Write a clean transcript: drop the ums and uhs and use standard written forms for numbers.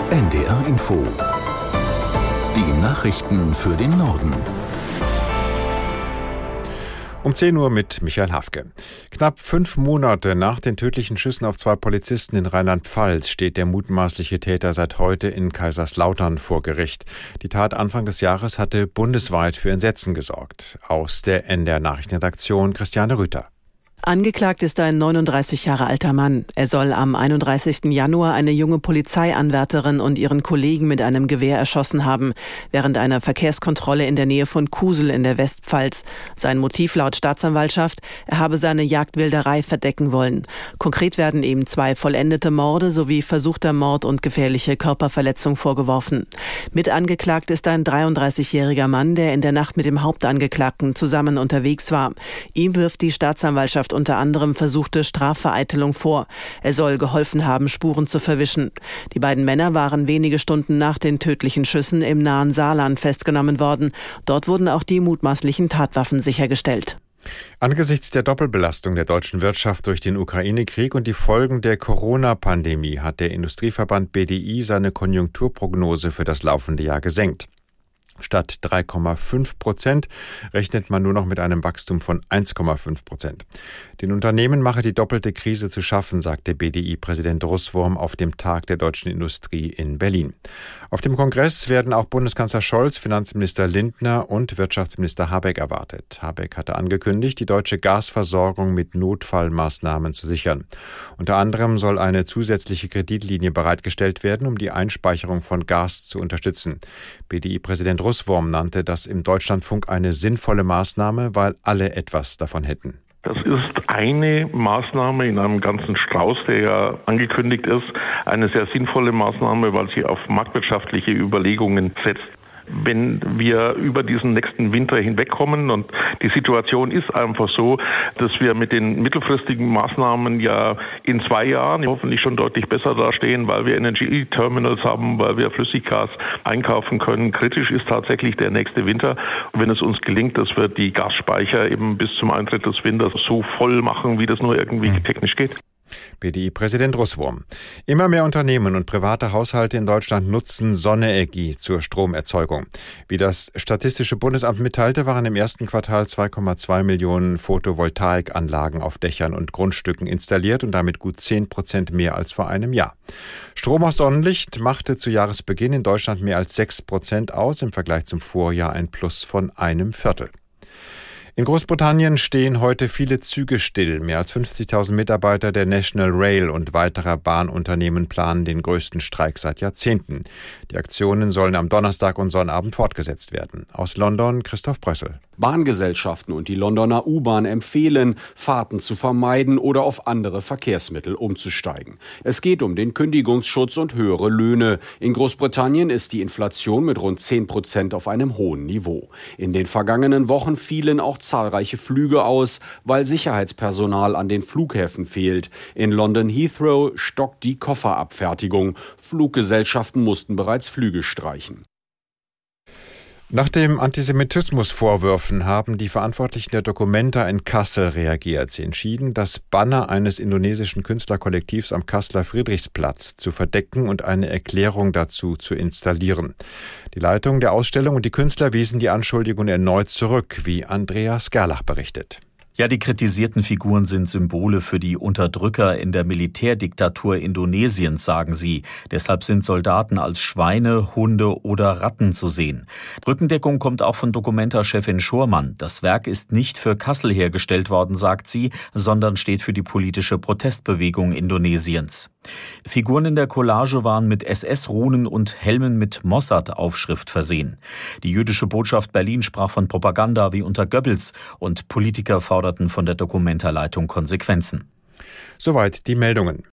NDR Info. Die Nachrichten für den Norden. Um 10 Uhr mit Michael Hafke. Knapp 5 Monate nach den tödlichen Schüssen auf 2 Polizisten in Rheinland-Pfalz steht der mutmaßliche Täter seit heute in Kaiserslautern vor Gericht. Die Tat Anfang des Jahres hatte bundesweit für Entsetzen gesorgt. Aus der NDR Nachrichtenredaktion Christiane Rüther. Angeklagt ist ein 39 Jahre alter Mann. Er soll am 31. Januar eine junge Polizeianwärterin und ihren Kollegen mit einem Gewehr erschossen haben, während einer Verkehrskontrolle in der Nähe von Kusel in der Westpfalz. Sein Motiv laut Staatsanwaltschaft, er habe seine Jagdwilderei verdecken wollen. Konkret werden ihm 2 vollendete Morde sowie versuchter Mord und gefährliche Körperverletzung vorgeworfen. Mit angeklagt ist ein 33-jähriger Mann, der in der Nacht mit dem Hauptangeklagten zusammen unterwegs war. Ihm wirft die Staatsanwaltschaft unter anderem versuchte Strafvereitelung vor. Er soll geholfen haben, Spuren zu verwischen. Die beiden Männer waren wenige Stunden nach den tödlichen Schüssen im nahen Saarland festgenommen worden. Dort wurden auch die mutmaßlichen Tatwaffen sichergestellt. Angesichts der Doppelbelastung der deutschen Wirtschaft durch den Ukraine-Krieg und die Folgen der Corona-Pandemie hat der Industrieverband BDI seine Konjunkturprognose für das laufende Jahr gesenkt. Statt 3,5% rechnet man nur noch mit einem Wachstum von 1,5%. Den Unternehmen mache die doppelte Krise zu schaffen, sagte BDI-Präsident Russwurm auf dem Tag der deutschen Industrie in Berlin. Auf dem Kongress werden auch Bundeskanzler Scholz, Finanzminister Lindner und Wirtschaftsminister Habeck erwartet. Habeck hatte angekündigt, die deutsche Gasversorgung mit Notfallmaßnahmen zu sichern. Unter anderem soll eine zusätzliche Kreditlinie bereitgestellt werden, um die Einspeicherung von Gas zu unterstützen. BDI-Präsident Russwurm nannte das im Deutschlandfunk eine sinnvolle Maßnahme, weil alle etwas davon hätten. Das ist eine Maßnahme in einem ganzen Strauß, der ja angekündigt ist. Eine sehr sinnvolle Maßnahme, weil sie auf marktwirtschaftliche Überlegungen setzt. Wenn wir über diesen nächsten Winter hinwegkommen und die Situation ist einfach so, dass wir mit den mittelfristigen Maßnahmen ja in 2 Jahren hoffentlich schon deutlich besser dastehen, weil wir LNG-Terminals haben, weil wir Flüssiggas einkaufen können. Kritisch ist tatsächlich der nächste Winter. Wenn es uns gelingt, dass wir die Gasspeicher eben bis zum Eintritt des Winters so voll machen, wie das nur irgendwie technisch geht. BDI-Präsident Russwurm. Immer mehr Unternehmen und private Haushalte in Deutschland nutzen Sonnenenergie zur Stromerzeugung. Wie das Statistische Bundesamt mitteilte, waren im ersten Quartal 2,2 Millionen Photovoltaikanlagen auf Dächern und Grundstücken installiert und damit gut 10% mehr als vor einem Jahr. Strom aus Sonnenlicht machte zu Jahresbeginn in Deutschland mehr als 6% aus, im Vergleich zum Vorjahr ein Plus von 1/4. In Großbritannien stehen heute viele Züge still. Mehr als 50.000 Mitarbeiter der National Rail und weiterer Bahnunternehmen planen den größten Streik seit Jahrzehnten. Die Aktionen sollen am Donnerstag und Sonnabend fortgesetzt werden. Aus London Christoph Brössel. Bahngesellschaften und die Londoner U-Bahn empfehlen, Fahrten zu vermeiden oder auf andere Verkehrsmittel umzusteigen. Es geht um den Kündigungsschutz und höhere Löhne. In Großbritannien ist die Inflation mit rund 10% auf einem hohen Niveau. In den vergangenen Wochen fielen auch zahlreiche Flüge aus, weil Sicherheitspersonal an den Flughäfen fehlt. In London Heathrow stockt die Kofferabfertigung. Fluggesellschaften mussten bereits Flüge streichen. Nach den Antisemitismusvorwürfen haben die Verantwortlichen der Documenta in Kassel reagiert. Sie entschieden, das Banner eines indonesischen Künstlerkollektivs am Kasseler Friedrichsplatz zu verdecken und eine Erklärung dazu zu installieren. Die Leitung der Ausstellung und die Künstler wiesen die Anschuldigungen erneut zurück, wie Andreas Gerlach berichtet. Ja, die kritisierten Figuren sind Symbole für die Unterdrücker in der Militärdiktatur Indonesiens, sagen sie. Deshalb sind Soldaten als Schweine, Hunde oder Ratten zu sehen. Rückendeckung kommt auch von Documenta-Chefin Schurmann. Das Werk ist nicht für Kassel hergestellt worden, sagt sie, sondern steht für die politische Protestbewegung Indonesiens. Figuren in der Collage waren mit SS-Runen und Helmen mit Mossad-Aufschrift versehen. Die jüdische Botschaft Berlin sprach von Propaganda wie unter Goebbels und Politiker forderten von der Documenta-Leitung Konsequenzen. Soweit die Meldungen.